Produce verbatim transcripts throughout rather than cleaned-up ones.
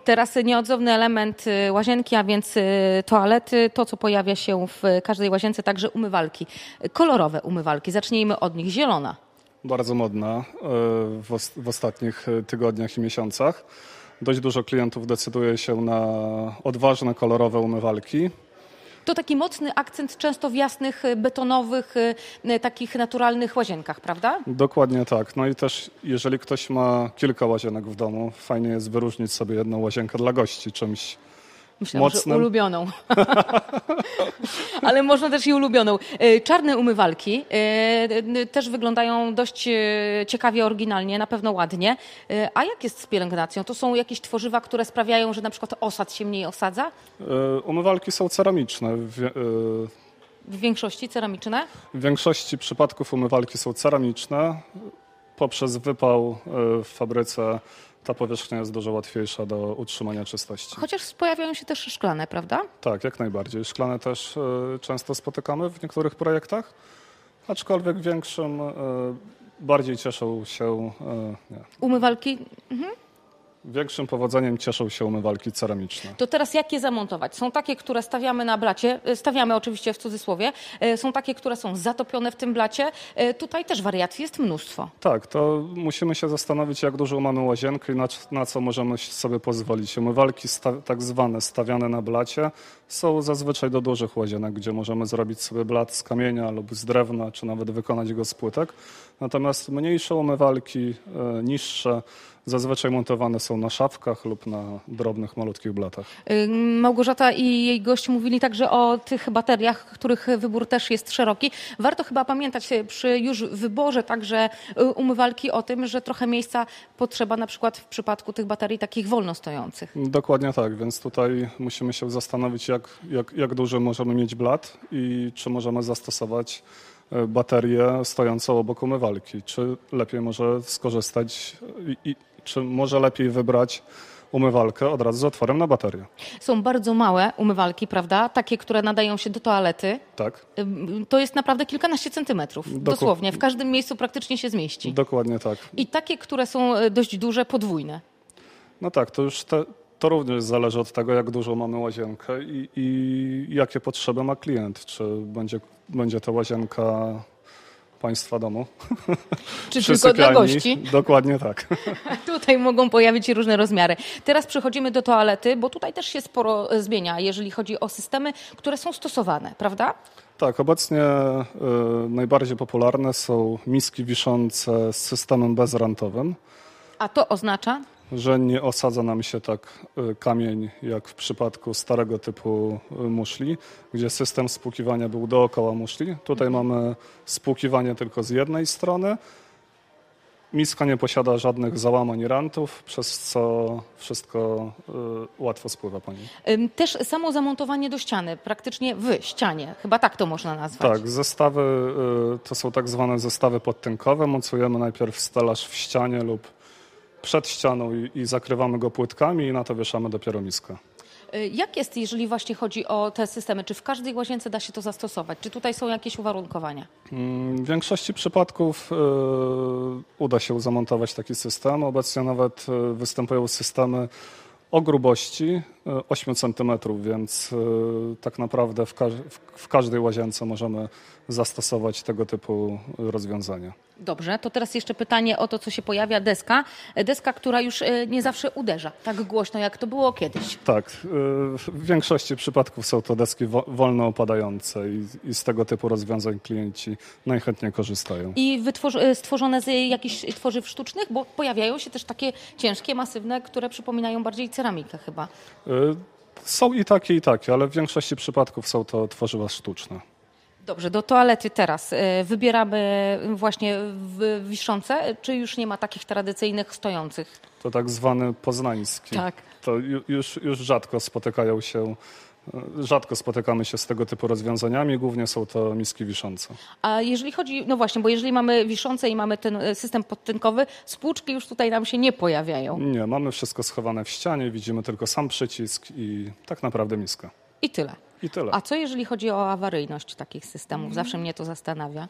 Teraz nieodzowny element łazienki, a więc toalety, to co pojawia się w każdej łazience, także umywalki. Kolorowe umywalki, zacznijmy od nich. Zielona. Bardzo modna w, os w ostatnich tygodniach i miesiącach. Dość dużo klientów decyduje się na odważne, kolorowe umywalki. To taki mocny akcent często w jasnych, betonowych, takich naturalnych łazienkach, prawda? Dokładnie tak. No i też jeżeli ktoś ma kilka łazienek w domu, fajnie jest wyróżnić sobie jedną łazienkę dla gości czymś Myślę, mocnym. że ulubioną. Ale można też i ulubioną. Czarne umywalki też wyglądają dość ciekawie, oryginalnie, na pewno ładnie. A jak jest z pielęgnacją? To są jakieś tworzywa, które sprawiają, że na przykład osad się mniej osadza? Umywalki są ceramiczne. W większości ceramiczne? W większości przypadków umywalki są ceramiczne. Poprzez wypał w fabryce ta powierzchnia jest dużo łatwiejsza do utrzymania czystości. Chociaż pojawiają się też szklane, prawda? Tak, jak najbardziej. Szklane też y, często spotykamy w niektórych projektach, aczkolwiek większym y, bardziej cieszą się... Y, nie. Umywalki? Mhm. Większym powodzeniem cieszą się umywalki ceramiczne. To teraz jak je zamontować? Są takie, które stawiamy na blacie, stawiamy oczywiście w cudzysłowie, są takie, które są zatopione w tym blacie. Tutaj też wariacji jest mnóstwo. Tak, to musimy się zastanowić, jak dużą mamy łazienkę i na, na co możemy sobie pozwolić. Umywalki tak zwane stawiane na blacie są zazwyczaj do dużych łazienek, gdzie możemy zrobić sobie blat z kamienia lub z drewna, czy nawet wykonać go z płytek. Natomiast mniejsze umywalki, e, niższe, zazwyczaj montowane są na szafkach lub na drobnych, malutkich blatach. Małgorzata i jej gość mówili także o tych bateriach, których wybór też jest szeroki. Warto chyba pamiętać przy już wyborze także umywalki o tym, że trochę miejsca potrzeba na przykład w przypadku tych baterii takich wolno stojących. Dokładnie tak, więc tutaj musimy się zastanowić, jak, jak, jak duży możemy mieć blat i czy możemy zastosować baterię stojącą obok umywalki. Czy lepiej może skorzystać i, i czy może lepiej wybrać umywalkę od razu z otworem na baterię. Są bardzo małe umywalki, prawda? Takie, które nadają się do toalety. Tak. To jest naprawdę kilkanaście centymetrów. Doku- Dosłownie. W każdym miejscu praktycznie się zmieści. Dokładnie tak. I takie, które są dość duże, podwójne. No tak, to już te, to również zależy od tego, jak dużą mamy łazienkę i, i jakie potrzeby ma klient. Czy będzie, będzie to łazienka państwa domu. Czy tylko dla gości? Dokładnie tak. Tutaj mogą pojawić się różne rozmiary. Teraz przechodzimy do toalety, bo tutaj też się sporo zmienia, jeżeli chodzi o systemy, które są stosowane, prawda? Tak, obecnie y, najbardziej popularne są miski wiszące z systemem bezrantowym. A to oznacza? Że nie osadza nam się tak kamień jak w przypadku starego typu muszli, gdzie system spłukiwania był dookoła muszli. Tutaj mhm. mamy spłukiwanie tylko z jednej strony. Miska nie posiada żadnych załamań rantów, przez co wszystko y, łatwo spływa po niej. Też samo zamontowanie do ściany, praktycznie w ścianie, chyba tak to można nazwać. Tak, zestawy y, to są tak zwane zestawy podtynkowe. Mocujemy najpierw stelaż w ścianie lub przed ścianą i, i zakrywamy go płytkami i na to wieszamy dopiero miskę. Jak jest, jeżeli właśnie chodzi o te systemy? Czy w każdej łazience da się to zastosować? Czy tutaj są jakieś uwarunkowania? W większości przypadków y, uda się zamontować taki system. Obecnie nawet y, występują systemy o grubości ośmiu centymetrów, więc y, tak naprawdę w, każ w każdej łazience możemy zastosować tego typu rozwiązania. Dobrze, to teraz jeszcze pytanie o to, co się pojawia, deska. Deska, która już nie zawsze uderza tak głośno, jak to było kiedyś. Tak, y, w większości przypadków są to deski wo wolno opadające i, i z tego typu rozwiązań klienci najchętniej korzystają. I stworzone z jakichś tworzyw sztucznych? Bo pojawiają się też takie ciężkie, masywne, które przypominają bardziej ceramikę chyba. Y, są i takie, i takie, ale w większości przypadków są to tworzywa sztuczne. Dobrze, do toalety teraz. Wybieramy właśnie wiszące, czy już nie ma takich tradycyjnych stojących? To tak zwany poznański. Tak. To już, już rzadko spotykają się, rzadko spotykamy się z tego typu rozwiązaniami, głównie są to miski wiszące. A jeżeli chodzi, no właśnie, bo jeżeli mamy wiszące i mamy ten system podtynkowy, spłuczki już tutaj nam się nie pojawiają. Nie, mamy wszystko schowane w ścianie, widzimy tylko sam przycisk i tak naprawdę miskę. I tyle. I tyle. A co jeżeli chodzi o awaryjność takich systemów? Zawsze mnie to zastanawia.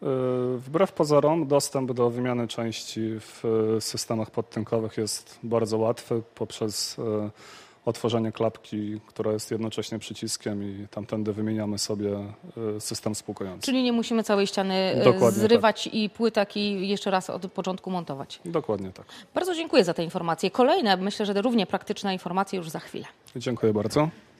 Wbrew pozorom dostęp do wymiany części w systemach podtynkowych jest bardzo łatwy poprzez otworzenie klapki, która jest jednocześnie przyciskiem i tamtędy wymieniamy sobie system spłukujący. Czyli nie musimy całej ściany Dokładnie zrywać tak. i płytek i jeszcze raz od początku montować. Dokładnie tak. Bardzo dziękuję za te informacje. Kolejne, myślę, że równie praktyczne informacje już za chwilę. Dziękuję bardzo.